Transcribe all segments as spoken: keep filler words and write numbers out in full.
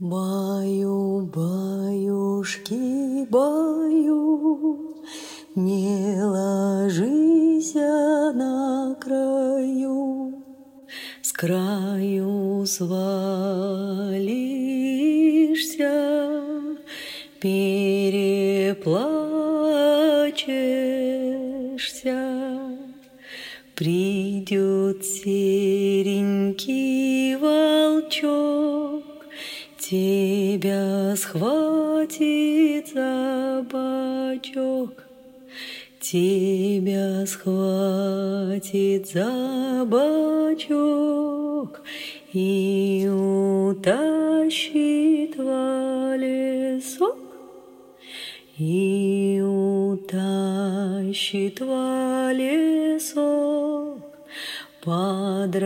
Баю, баюшки, баю, не ложись на краю, с краю свалишься, переплачешься. Придет серенький волчок, тебя схватит за бочок, тебя схватит за бочок и утащит в лесок, и утащит в лесок под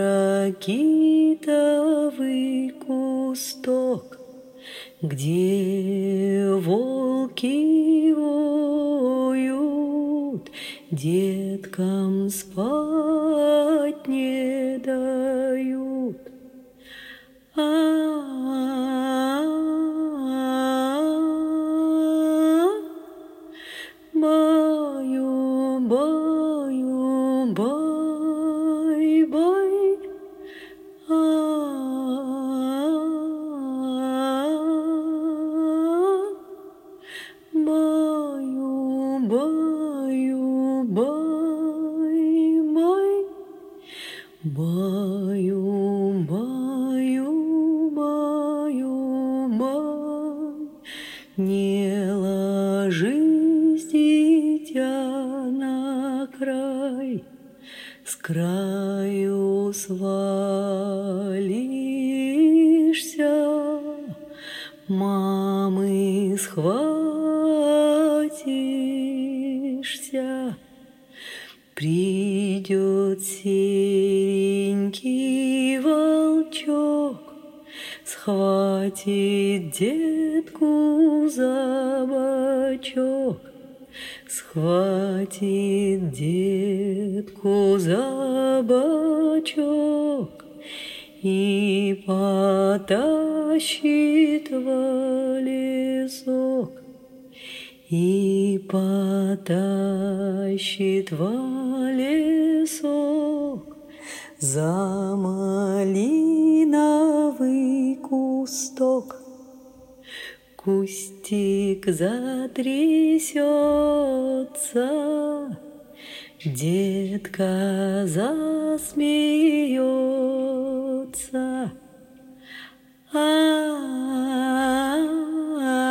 ракитовый кусток, где волки воют, деткам спать не дают. Баю, баю, бай, бай, а баю, баю, бай, бай, баю, баю, баю, бай, не ложись, дитя, на край, с краю свалишься, мамы схватишься. Придет серенький волчок, схватит детку за бочок, схватит детку за бочок и потащит в лесок, и потащит в лесок за малиновый кусток. Кустик затрясется, детка засмеется.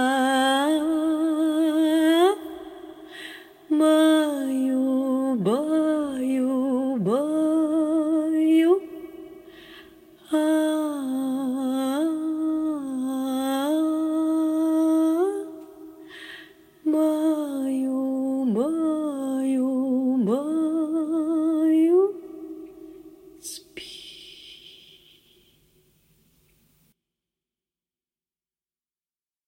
А-а-а, баю, баю.